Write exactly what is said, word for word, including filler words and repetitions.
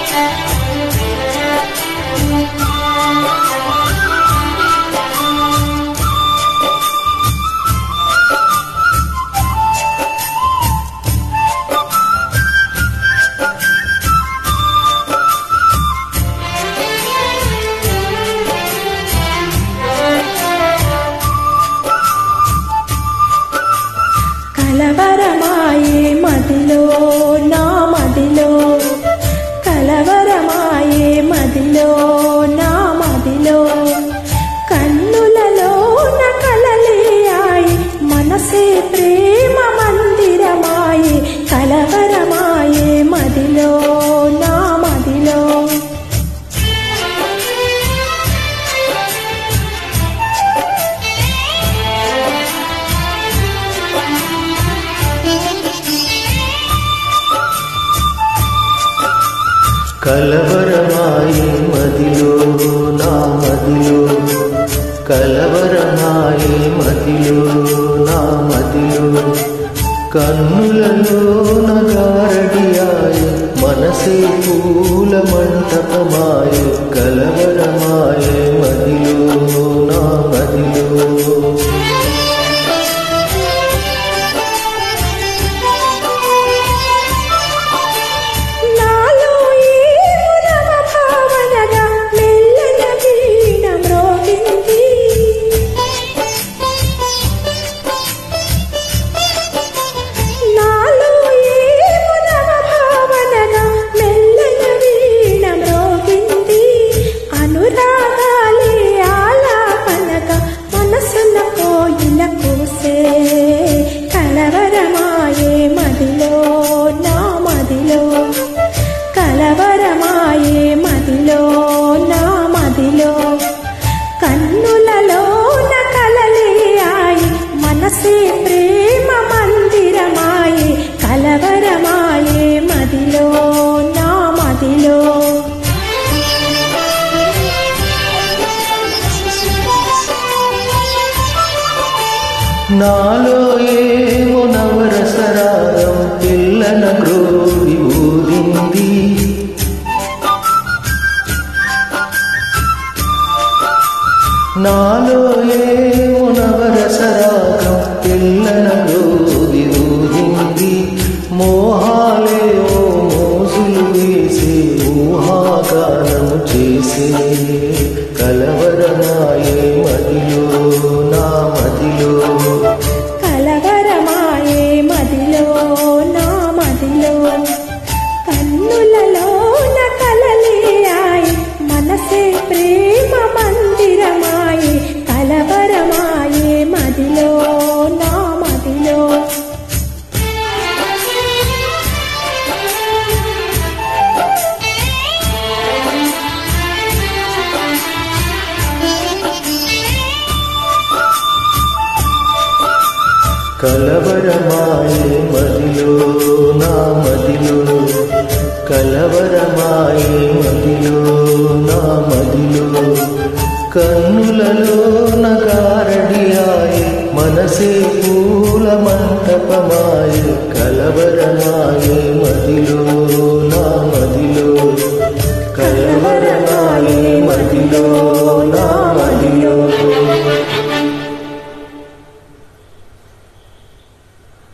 కలవరమాయే మదిలో నా మదిలో కలవరమాయే మదిలో నా మదిలో కన్నులలో నా కలలియాయి మనసే ప్రేమ మందిరమాయే కలవరమాయే మదిలో నా మదిలో కలవరమాయే మదిలో నా మదిలో కలవరమాయే మదిలో నా మదిలో కన్నులలో నగారడియాయి మనసే పూల మంటపమాయే కలవరమాయే మదిలో నా మదిలో కలవరమాయే మదిలో నా మదిలో కలవరమాయే మదిలో నా మదిలో కన్నులలో నా కలలియాయి మనసే ప్రేమ మందిరమాయే కలవరమాయే మదిలో నా మదిలో నాలో ఏమో నవరసరాగం పిల్లన గ్రోవి ఊరింది నాలో ఏమో నవరసరాగం పిల్లన గ్రోవి ఊరింది మోహాలేమో మోసులు వేసి ఊహాగానము చేసే కలవరమాయే మదిలో నా మదిలో కలవరమాయే మదిలో నా మదిలో కన్నులలో నా కలలియాయి మనసే ప్రేమ మందిరమాయే కలవరమాయే మదిలో నా మదిలో కలవరమాయే మదిలో నా మదిలో కలవరమాయే మదిలో నా మదిలో కన్నులలో నగారడియాయి మనసే పూల మంటపమాయే